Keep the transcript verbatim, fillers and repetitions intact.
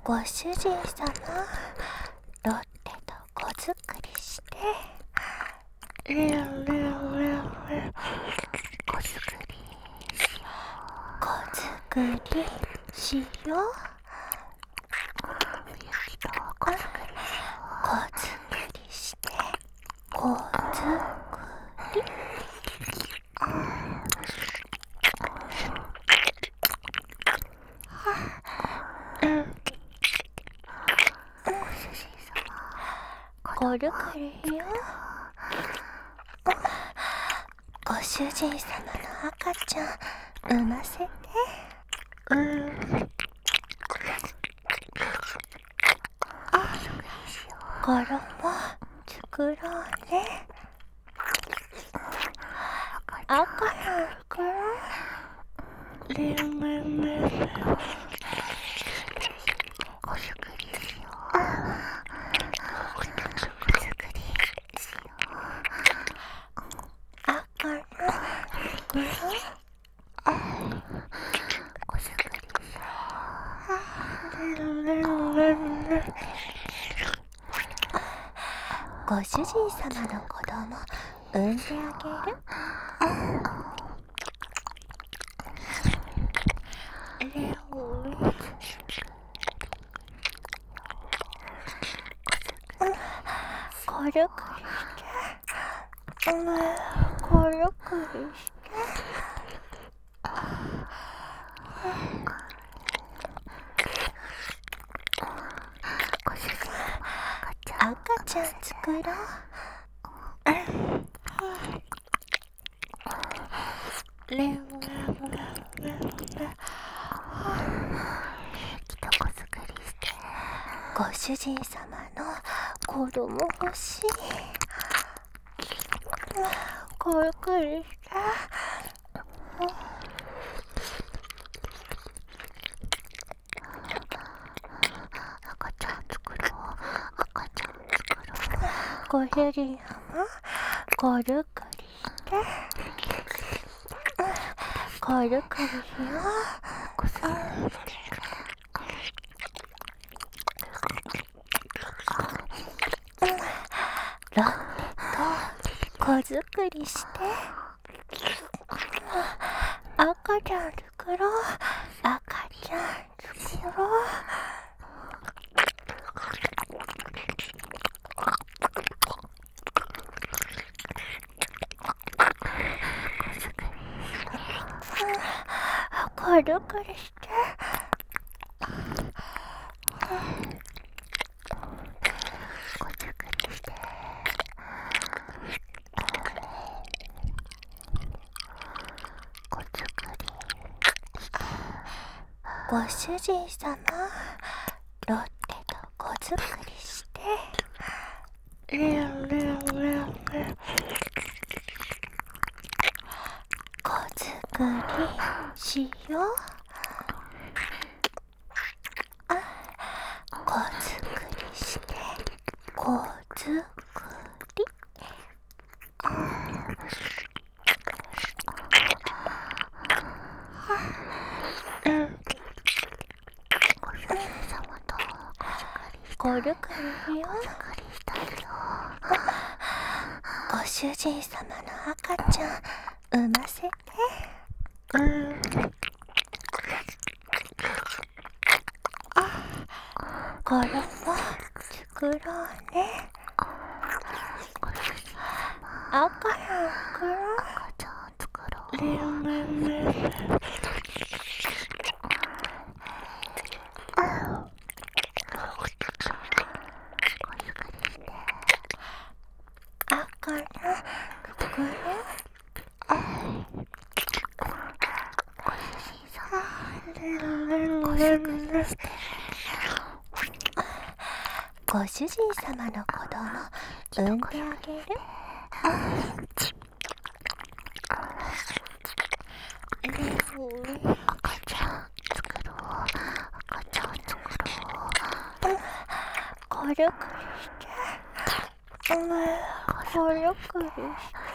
ご主人様、ロッテと子作りして、レレレレ子作りしよう。子作りしよう。子作りして、子作り。コルクルよ。ご主人様の赤ちゃん産ませて。うん。衣作ろうね。赤ちゃん作ろう。レンレンレンレン。子作りしよう。子作りしよう。赤ちゃん作ろう。子作りしよう。レンレンレンレン。ご主人様の子供産んであげる。レオン。コルクリして、うん、コルクリして、赤ちゃん作ろう。レンレンレンレン。ご主人様の子供欲しい。コルクリして。赤ちゃん作ろう。赤ちゃん作ろう。ご主人様、コルクリして。コルクリしよう。ロッテと子作りして。赤ちゃん作ろう。赤ちゃん作ろう。コルクリして。ご主人様、ロッテと子作りして。レンレンレンレン。子作りしよう。子作りして、子作り。コルクリよ。ご主人様の赤ちゃん産ませて。うん。衣作ろうね。赤ちゃん作ろう。赤ちゃん作ろう。レンレンレンレン。ご主人様の子供産んであげる。赤ちゃん作ろう。赤ちゃん作ろう。コルクリして。コルクリして。